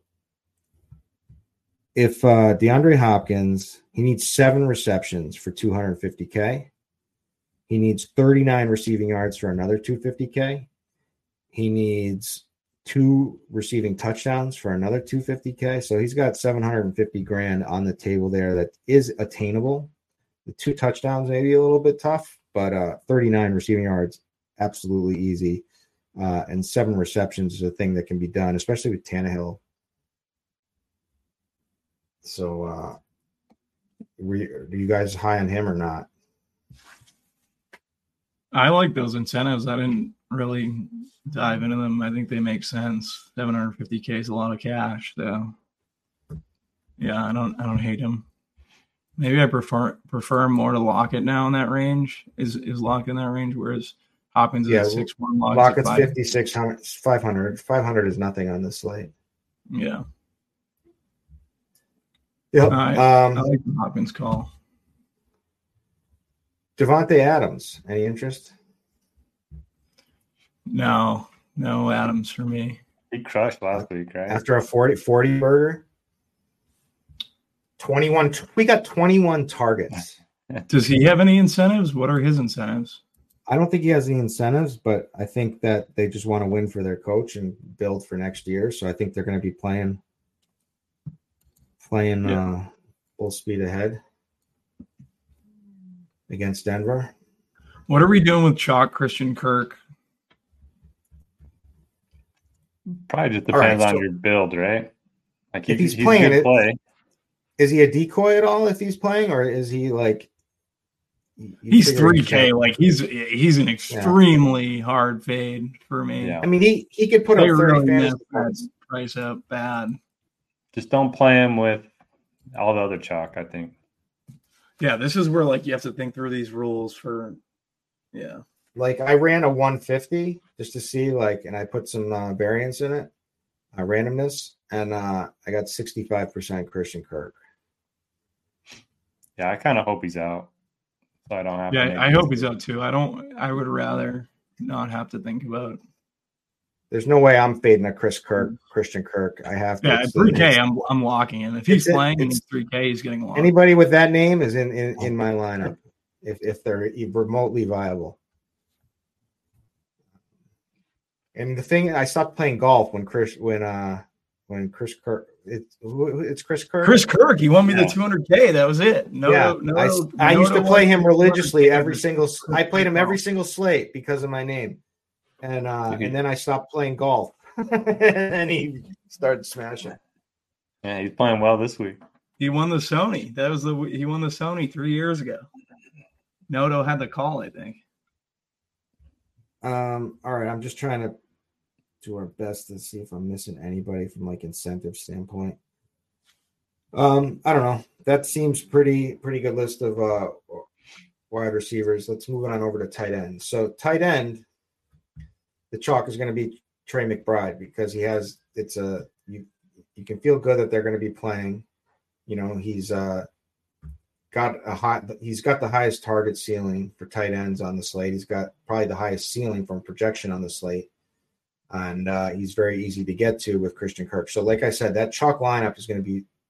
if DeAndre Hopkins, he needs 7 receptions for $250K. He needs 39 receiving yards for another $250K. He needs 2 receiving touchdowns for another $250K. So he's got $750,000 on the table there that is attainable. The 2 touchdowns maybe a little bit tough, but 39 receiving yards, absolutely easy. And 7 receptions is a thing that can be done, especially with Tannehill. So are you guys high on him or not? I like those incentives. I didn't really dive into them. I think they make sense. $750K is a lot of cash, though. Yeah, I don't hate him. Maybe I prefer him more to Lockett now in that range. Is Lockett in that range? Whereas Hopkins is 6'1". Lockett's 5,600. 500. 500 is nothing on this slate. Yeah. Yep. I like the Hopkins call. Devontae Adams, any interest? No Adams for me. He crushed last week, right? After a 40 burger. 21. We got 21 targets. Does he have any incentives? What are his incentives? I don't think he has any incentives, but I think that they just want to win for their coach and build for next year. So I think they're going to be playing full speed ahead against Denver. What are we doing with chalk Christian Kirk? Probably just depends on your build, right? Like if he's playing, is he a decoy at all if he's playing, or is he like He's 3K. Like he's an extremely hard fade for me. Yeah. I mean, he could put up 30 really fantasy points. Price up bad. Just don't play him with all the other chalk, I think. Yeah, this is where like you have to think through these rules for. Yeah. Like I ran a 150 just to see and I put some variance in it, randomness, and I got 65% Christian Kirk. Yeah, I kind of hope he's out, so I don't have. Yeah, I hope he's out too. I would rather not have to think about it. There's no way I'm fading a Christian Kirk. I have to. Yeah, at 3K, I'm locking him. If he's playing in 3K, he's getting locked. Anybody with that name is in my lineup if they're remotely viable. And the thing, I stopped playing golf when Chris Kirk. It's Chris Kirk. Chris Kirk. He won me the 200K. That was it. I used to play him religiously I played him every single slate because of my name, and then I stopped playing golf, and he started smashing. Yeah, he's playing well this week. He won the Sony. He won the Sony 3 years ago. Noto had the call, I think. All right, I'm just trying to do our best to see if I'm missing anybody from incentive standpoint. I don't know. That seems pretty good list of wide receivers. Let's move on over to tight end. So tight end, the chalk is going to be Trey McBride because you can feel good that they're going to be playing. He's got the highest target ceiling for tight ends on the slate. He's got probably the highest ceiling from projection on the slate. And he's very easy to get to with Christian Kirk. So like I said, that chalk lineup is going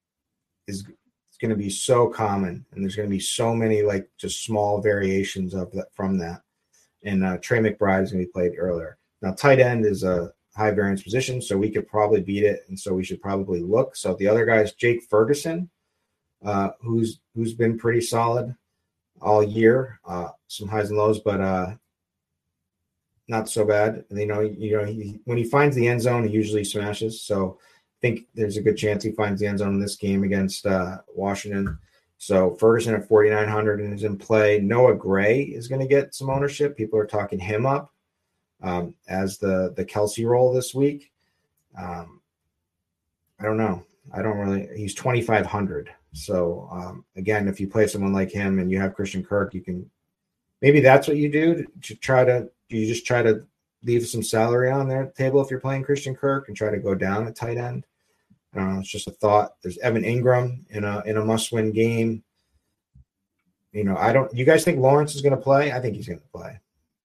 to be so common, and there's going to be so many just small variations of that from that. And Trey McBride is going to be played earlier. Now tight end is a high variance position, so we could probably beat it, and so we should probably look. So the other guy is Jake Ferguson, who's been pretty solid all year. Some highs and lows, but not so bad. When he finds the end zone, he usually smashes. So I think there's a good chance he finds the end zone in this game against Washington. So Ferguson at 4,900 and is in play. Noah Gray is going to get some ownership. People are talking him up as the Kelsey role this week. I don't know. He's 2,500. So again, if you play someone like him and you have Christian Kirk, maybe that's what you do you just try to leave some salary on their table if you're playing Christian Kirk and try to go down at tight end. I don't know. It's just a thought. There's Evan Ingram in a must-win game. You guys think Lawrence is going to play? I think he's going to play.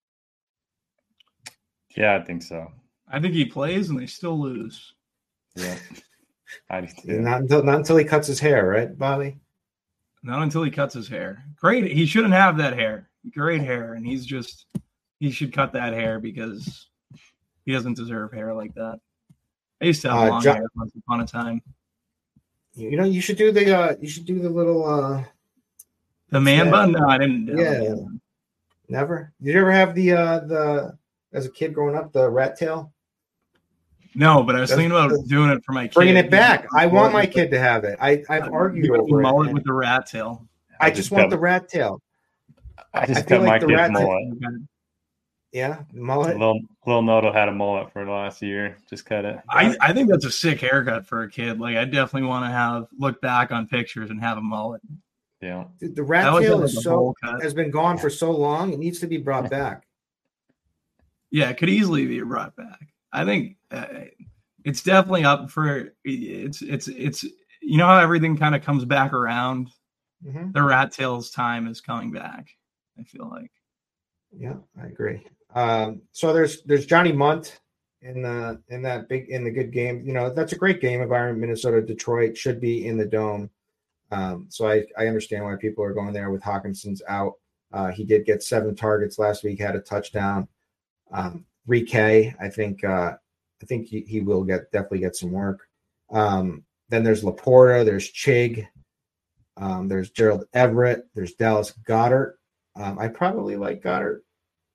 Yeah, I think so. I think he plays and they still lose. Yeah. I do too. Not until he cuts his hair, right, Bobby? Not until he cuts his hair. Great. He shouldn't have that hair. Great hair. And he should cut that hair because he doesn't deserve hair like that. I used to have long hair once upon a time. You should do the little the man bun. No, I didn't. Yeah, never. Did you ever have the as a kid growing up the rat tail? No, but I was thinking about doing it for my kid. Bringing it back. I want my kid to have it. I've argued over it. Mullet with the rat tail. I just want the rat tail. I just cut my kid's mullet. Yeah, mullet. Lil Noto had a mullet for the last year. Just cut it. I think that's a sick haircut for a kid. I definitely want to look back on pictures and have a mullet. Yeah. Dude, the rat tail has been gone for so long. It needs to be brought back. Yeah, it could easily be brought back. I think it's definitely up for it's how everything kind of comes back around. Mm-hmm. The rat tail's time is coming back. I feel like. Yeah, I agree. So there's Johnny Munt in the good game. That's a great game. Environment, Minnesota, Detroit should be in the dome. So I understand why people are going there with Hawkinson's out. He did get 7 targets last week, had a touchdown. Rike, I think he will definitely get some work. Then there's Laporta, there's Chig, there's Gerald Everett, there's Dallas Goedert. I probably like Goddard.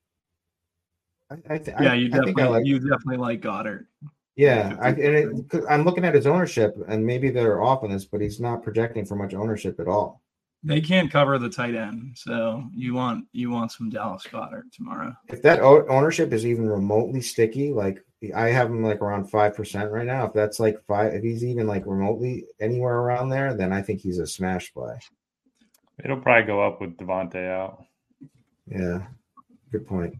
You definitely like Goddard. Yeah, I'm looking at his ownership, and maybe they're off on this, but he's not projecting for much ownership at all. They can't cover the tight end, so you want some Dallas Goedert tomorrow. If that ownership is even remotely sticky, like I have him like around 5% right now. If that's like 5, if he's even like remotely anywhere around there, then I think he's a smash play. It'll probably go up with Devontae out. Yeah, good point.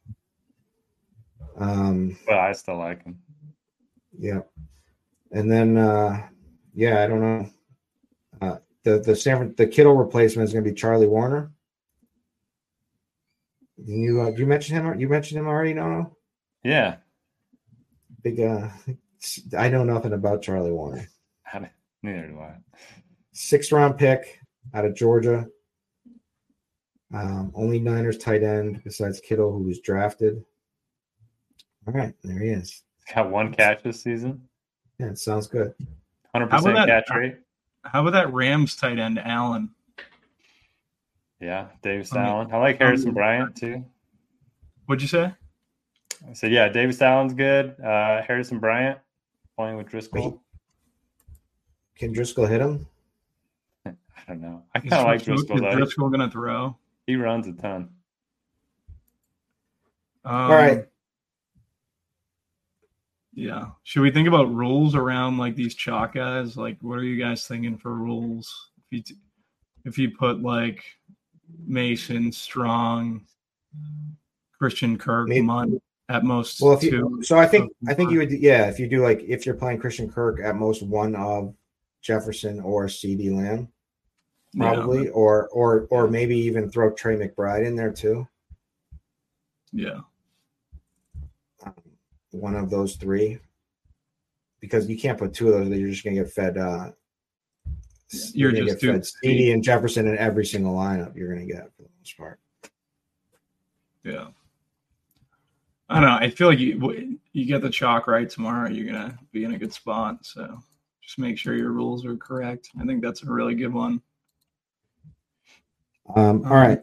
But I still like him. Yeah, and then I don't know. The Kittle replacement is going to be Charlie Warner. You mentioned him. You mentioned him already, no? Yeah. Big. I know nothing about Charlie Warner. Neither do I. 6th round pick out of Georgia. Only Niners tight end besides Kittle, who was drafted. All right, there he is. Got 1 catch this season. Yeah, it sounds good. 100% catch rate. How about that Rams tight end, Allen? Yeah, Davis Allen. I like Harrison Bryant too. What'd you say? I said, yeah, Davis Allen's good. Harrison Bryant playing with Driscoll. Can Driscoll hit him? I don't know. I kind of like Driscoll though. Is Driscoll going to throw? He runs a ton. All right. Yeah. Should we think about rules around like these chalk guys? Like, what are you guys thinking for rules? If you put like Mason, Strong, Christian Kirk, Munt at most. Well, I think you would. Yeah, if you do like if you're playing Christian Kirk at most one of Jefferson or CeeDee Lamb, probably, yeah. or maybe even throw Trey McBride in there too. Yeah. One of those 3, because you can't put 2 of those. You're just going to get fed. You're going to get fed CeeDee and Jefferson in every single lineup. You're going to get for the most part. Yeah, I don't know. I feel like you get the chalk right tomorrow, you're going to be in a good spot. So just make sure your rules are correct. I think that's a really good one. All right.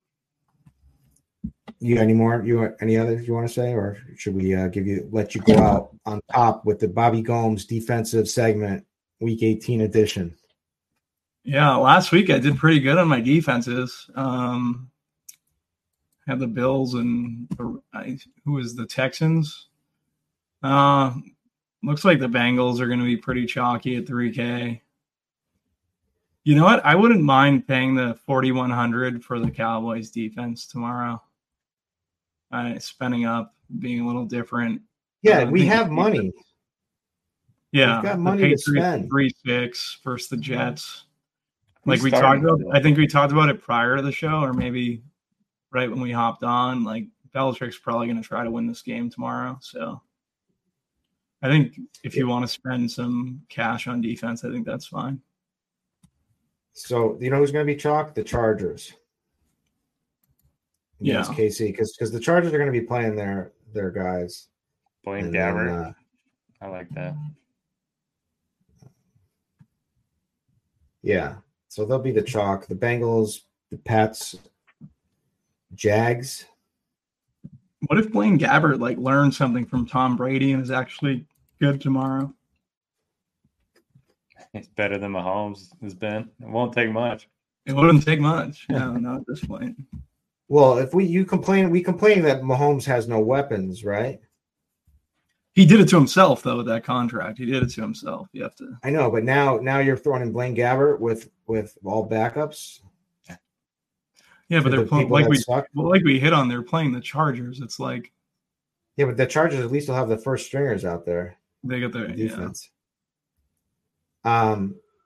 You got any more? Any others you want to say, or should we let you go out on top with the Bobby Gomes defensive segment, Week 18 edition? Yeah, last week I did pretty good on my defenses. Had the Bills and who was the Texans? Looks like the Bengals are going to be pretty chalky at 3K. You know what? I wouldn't mind paying the 4,100 for the Cowboys defense tomorrow. Spending up, being a little different. Yeah, we have money. Yeah, we've got money to spend. 3-6 versus the Jets. Like we talked about, I think we talked about it prior to the show, or maybe right when we hopped on. Like Belichick's probably going to try to win this game tomorrow. So I think if you want to spend some cash on defense, I think that's fine. So you know who's going to be chalk? The Chargers. Yeah, KC, because the Chargers are going to be playing their guys. Blaine Gabbert. I like that. Yeah, so they'll be the chalk. The Bengals, the Pats, Jags. What if Blaine Gabbert like learned something from Tom Brady and is actually good tomorrow? It's better than Mahomes has been. It won't take much. It wouldn't take much. No, not at this point. Well, if we complain that Mahomes has no weapons, right? He did it to himself, though, with that contract. He did it to himself. You have to. I know, but now you're throwing in Blaine Gabbert with all backups. Yeah, but they're playing like we hit on. They're playing the Chargers. It's like. Yeah, but the Chargers at least will have the first stringers out there. They got their defense. Yeah.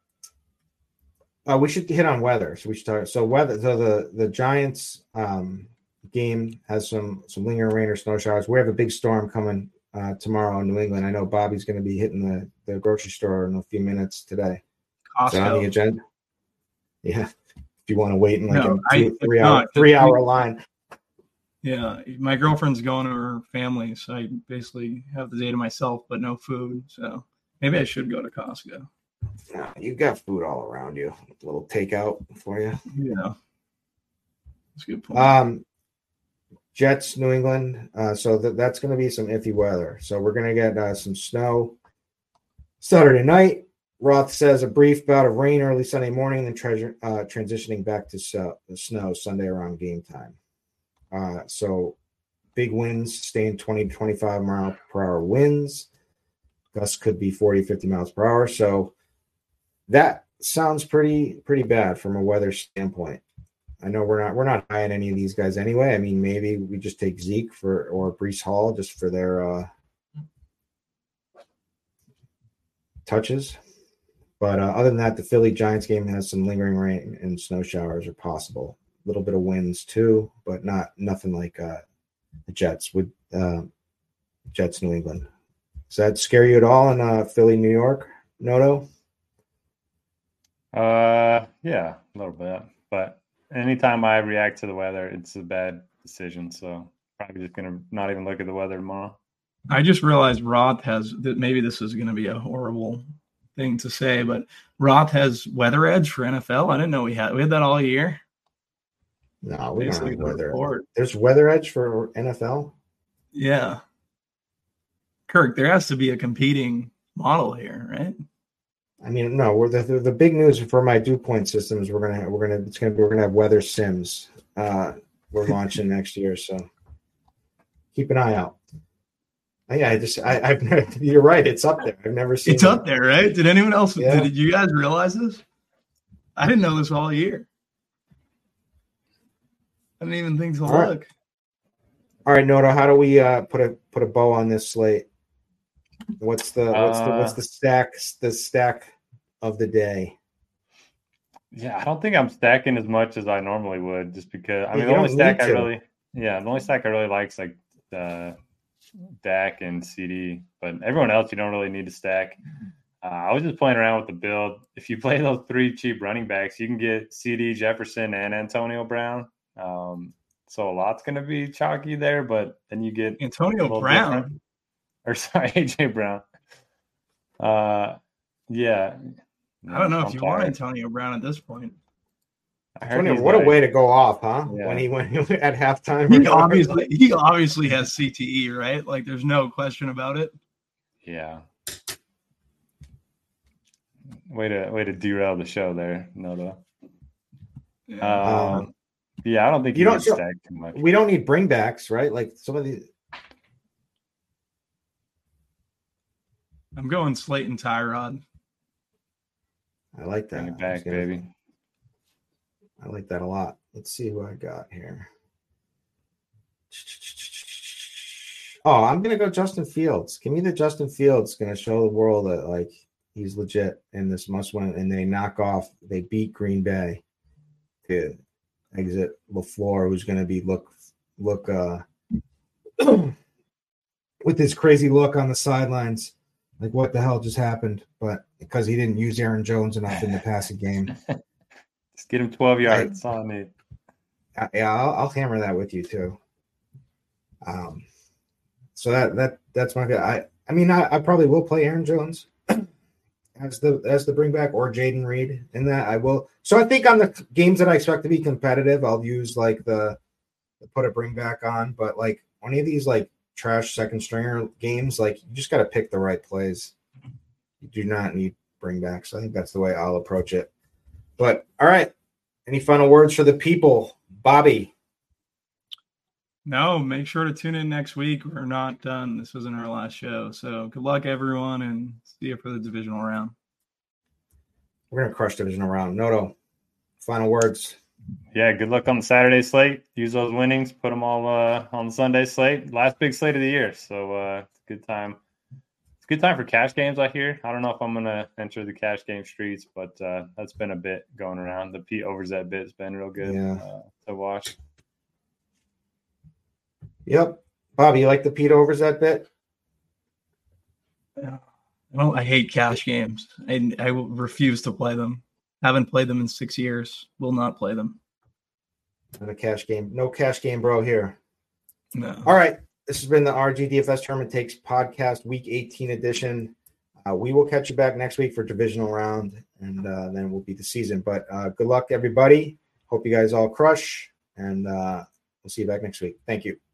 We should hit on weather. So we should talk. So weather. So the Giants game has some lingering rain or snow showers. We have a big storm coming tomorrow in New England. I know Bobby's going to be hitting the grocery store in a few minutes today. Costco. Is that on the agenda? Yeah. If you want to wait in like 3 hour line. Yeah, my girlfriend's going to her family, so I basically have the day to myself, but no food. So maybe I should go to Costco. No, you've got food all around you. A little takeout for you. Yeah. That's a good point. Jets, New England. So that's going to be some iffy weather. So we're going to get some snow Saturday night. Roth says a brief bout of rain early Sunday morning, then transitioning back to the snow Sunday around game time. So big winds, staying 20 to 25 mile per hour winds. Gusts could be 40, 50 miles per hour. So that sounds pretty bad from a weather standpoint. I know we're not high on any of these guys anyway. I mean, maybe we just take Zeke or Breece Hall just for their touches. But other than that, the Philly Giants game has some lingering rain and snow showers are possible. A little bit of winds too, but nothing like the Jets with Jets New England. Does that scare you at all in Philly, New York, Noto? Yeah, a little bit. But anytime I react to the weather, it's a bad decision. So probably just gonna not even look at the weather tomorrow. I just realized Roth has that. Maybe this is going to be a horrible thing to say, but Roth has weather edge for NFL. I didn't know we had that all year. No, we don't have weather. Report. There's weather edge for NFL. Yeah, Kirk, there has to be a competing model here, right? I mean, no. We're the big news for my dew point systems. We're gonna have weather sims. We're launching next year, so keep an eye out. Yeah, you're right. It's up there. I've never seen. It's up there, right? Did anyone else? Yeah. Did you guys realize this? I didn't know this all year. I didn't even think to look. All right, Noto. How do we put a bow on this slate? What's the stack of the day? Yeah, I don't think I'm stacking as much as I normally would, just because the only stack I really like is like Dak and CD, but everyone else you don't really need to stack. I was just playing around with the build. If you play those 3 cheap running backs, you can get CD, Jefferson, and Antonio Brown. So a lot's going to be chalky there, but then you get Antonio Brown. AJ Brown. Yeah. I don't know if you want Antonio Brown at this point. Antonio, what a way to go off, huh? Yeah. When he went at halftime. He obviously has CTE, right? Like there's no question about it. Yeah. Way to derail the show there, Noto. Yeah, I don't think you don't stack too much. We don't need bringbacks, right? Like some of the. I'm going Slayton Tyrod. I like that. Bring it back, baby. I like that a lot. Let's see who I got here. Oh, I'm gonna go Justin Fields. Give me the Justin Fields. Gonna show the world that like he's legit in this must-win, and they beat Green Bay to exit LaFleur, who's gonna be look with his crazy look on the sidelines. Like, what the hell just happened? But because he didn't use Aaron Jones enough in the passing game. Just get him 12 yards. That's all I need. Yeah, I'll hammer that with you, too. So that's my guy. I mean, I probably will play Aaron Jones as the bring back or Jaden Reed in that. I will. So I think on the games that I expect to be competitive, I'll use like the put a bring back on. But like any of these like trash second stringer games, like you just got to pick the right plays. You do not need bring backs. I think that's the way I'll approach it. But all right, any final words for the people, Bobby? No, make sure to tune in next week. We're not done. This wasn't our last show. So good luck, everyone, and see you for the divisional round. We're going to crush divisional round. Noto, final words. Yeah, good luck on the Saturday slate. Use those winnings. Put them all on the Sunday slate. Last big slate of the year. So it's a good time. It's a good time for cash games, I hear. I don't know if I'm going to enter the cash game streets, but that's been a bit going around. The Pete Overzet bit's been real good to watch. Yep. Bobby, you like the Pete Overzet bit? Well, I hate cash games. I will refuse to play them. Haven't played them in 6 years. Will not play them. Not a cash game. No cash game, bro, here. No. All right. This has been the RGDFS Tournament Takes podcast, Week 18 edition. We will catch you back next week for divisional round, and then we'll be the season. But good luck, everybody. Hope you guys all crush, and we'll see you back next week. Thank you.